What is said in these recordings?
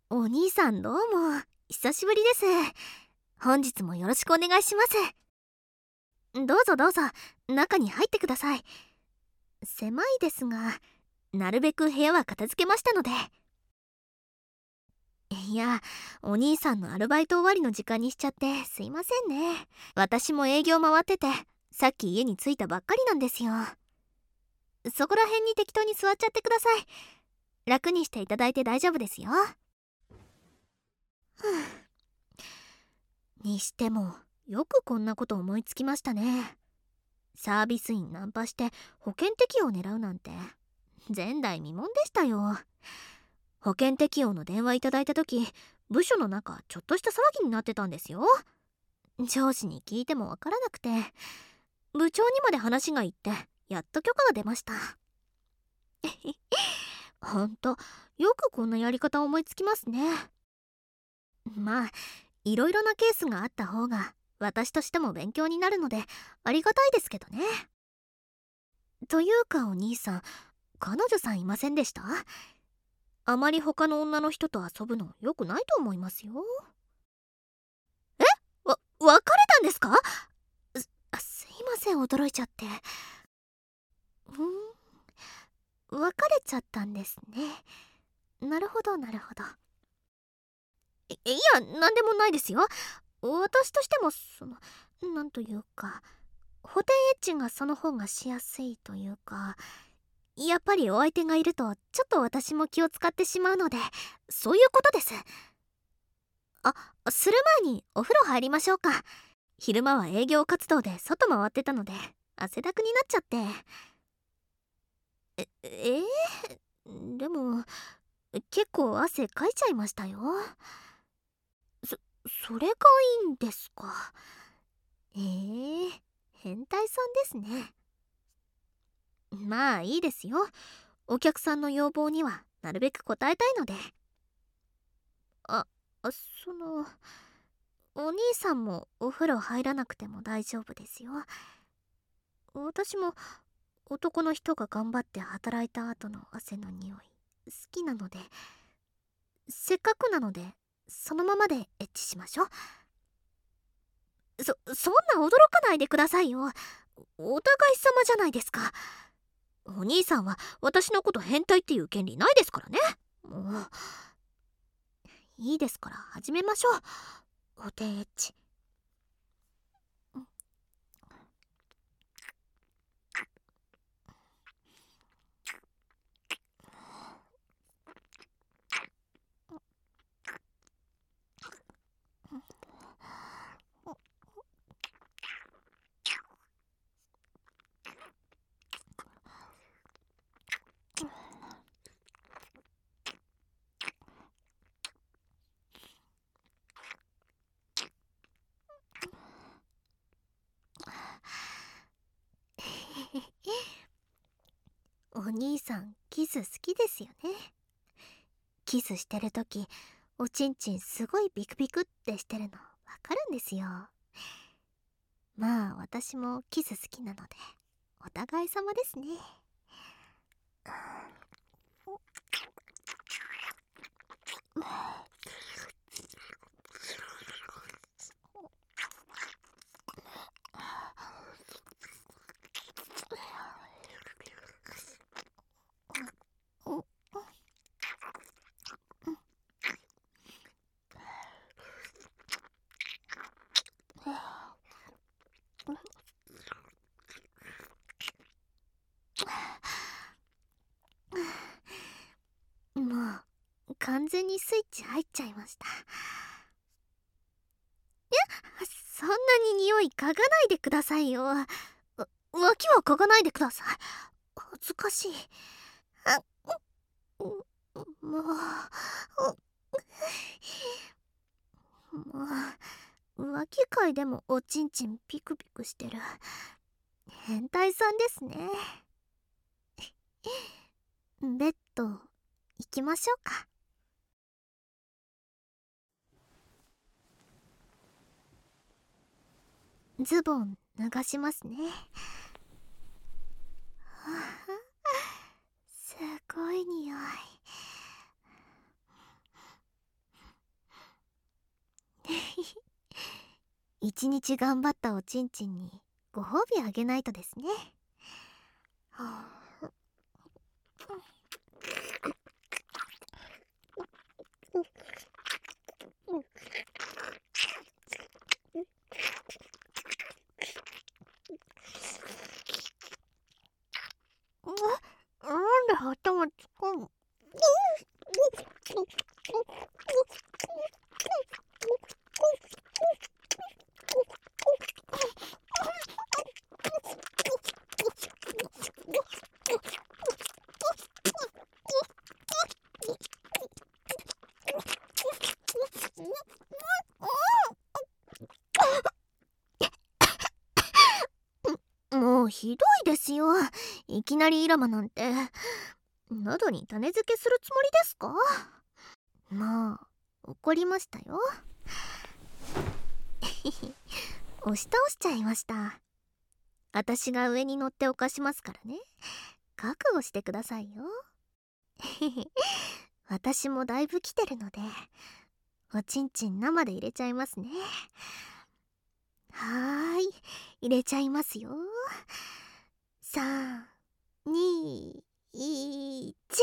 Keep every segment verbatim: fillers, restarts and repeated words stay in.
お兄さんどうも、久しぶりです。本日もよろしくお願いします。どうぞどうぞ、中に入ってください。狭いですが、なるべく部屋は片付けましたので。いや、お兄さんのアルバイト終わりの時間にしちゃってすいませんね。私も営業回ってて、さっき家に着いたばっかりなんですよ。そこら辺に適当に座っちゃってください。楽にしていただいて大丈夫ですよ。にしてもよくこんなこと思いつきましたね。サービス員ナンパして保険適用を狙うなんて前代未聞でしたよ。保険適用の電話いただいた時、部署の中ちょっとした騒ぎになってたんですよ。上司に聞いてもわからなくて、部長にまで話がいってやっと許可が出ました。ほんとよくこんなやり方思いつきますね。まあいろいろなケースがあった方が私としても勉強になるのでありがたいですけどね。というかお兄さん、彼女さんいませんでした？あまり他の女の人と遊ぶの良くないと思いますよ。え？わ、別れたんですか？す、すいません、驚いちゃって。うん、別れちゃったんですね。なるほどなるほど。い、いや、なんでもないですよ。私としてもその、なんというか、補填エッチがその方がしやすいというか、やっぱりお相手がいるとちょっと私も気を使ってしまうので、そういうことです。あ、する前にお風呂入りましょうか。昼間は営業活動で外回ってたので汗だくになっちゃって。え、えー、でも結構汗かいちゃいましたよ。そ、それがいいんですか。えー、変態さんですね。まあいいですよ。お客さんの要望にはなるべく応えたいので。あ、その、お兄さんもお風呂入らなくても大丈夫ですよ。私も男の人が頑張って働いた後の汗の匂い好きなので、せっかくなのでそのままでエッチしましょう。そ、そんな驚かないでくださいよ。お互い様じゃないですか。お兄さんは私のこと変態っていう権利ないですからね。もういいですから始めましょう、お手エッチ。お兄さんキス好きですよね。キスしてるときおちんちんすごいビクビクってしてるのわかるんですよ。まあ私もキス好きなのでお互い様ですね。もう完全にスイッチ入っちゃいました。いや、そんなに匂い嗅がないでくださいよ。わ脇は嗅がないでください。恥ずかしい。あ、もうもう脇嗅いでもおちんちんピクピクしてる変態さんですね。ベッド行きましょうか。ズボン脱がしますね。すごい匂い。 一日頑張ったおちんちんにご褒美あげないとですね。はあ、なんで頭つかむ。もうひどいですよ。いきなりイラマなんて。喉に種付けするつもりですか？まあ怒りましたよ。押し倒しちゃいました。私が上に乗って犯しますからね。覚悟してくださいよ。私もだいぶ来てるので、おちんちん生で入れちゃいますね。はーい、入れちゃいますよ。さん、に、いち。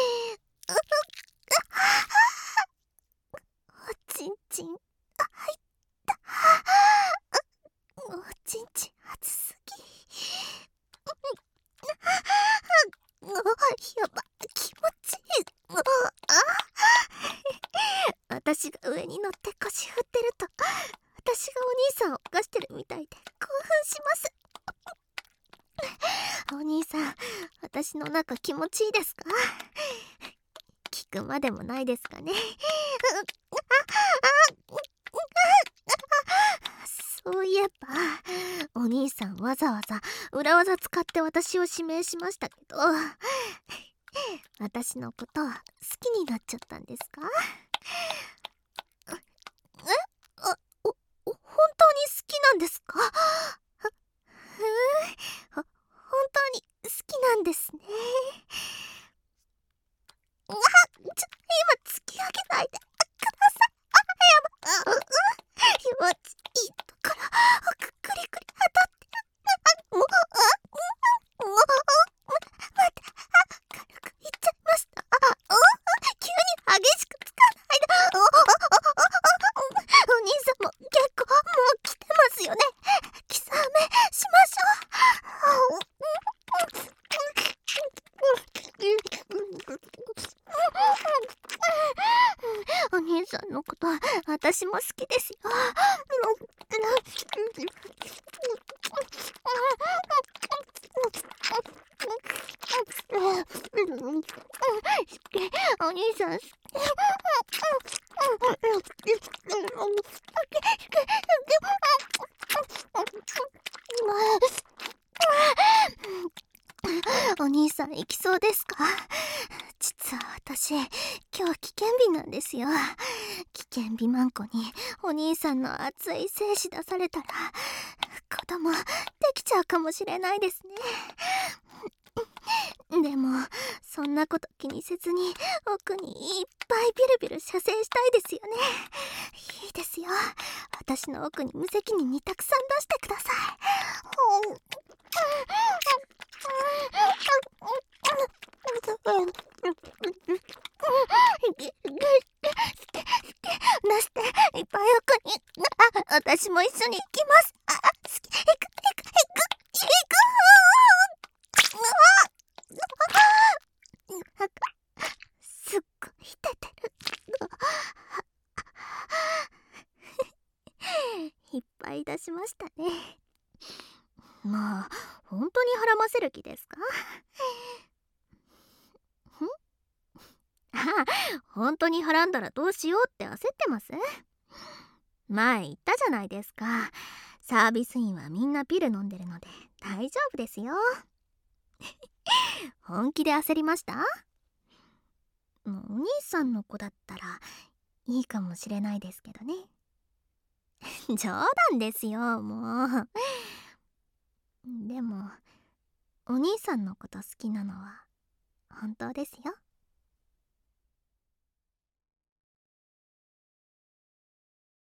おちんちん入った。おちんちん熱すぎ。やば、気持ちいい。私が上に乗って腰振ってると、私がお兄さんを犯してるみたいで興奮します。お兄さん、私の中気持ちいいですか？聞くまでもないですかね。そういえば、お兄さんわざわざ裏技使って私を指名しましたけど、私のこと好きになっちゃったんですか？え？あ、お、お、本当に好きなんですか？ふーん、ほ、本当に好きなんですね。あ、ちょ、今突き上げないでください。あ、やば、あ、気持ちいいところ、くくりくり当たってる。もう、あ、もう、待って、軽くいっちゃいました。急に激しくつかないで。お兄さんも結構もう来てますよね。キスハメしましょう。お兄さんのこと私も好きですよ。お兄さん好き。お兄さん行きそうですか？実は私今日危険日なんですよ。危険日マンコにお兄さんの熱い精子出されたら子供できちゃうかもしれないですね。でもそんなこと気にせずに奥にいっぱいビルビル射精したいですよね。いいですよ、私の奥に無責任にたくさん出してください。出していっぱい奥に。あ、私も一緒に行きます。あ、好き。行く行く行く行く。すっごい出てる。いっぱい出しましたね。まあ本当にはらませる気ですか？ん？あ、本当にはらんだらどうしようって焦ってます？前言ったじゃないですか。サービス員はみんなピル飲んでるので大丈夫ですよ。本気で焦りました？お兄さんの子だったらいいかもしれないですけどね。冗談ですよ、もう。でもお兄さんのこと好きなのは本当ですよ。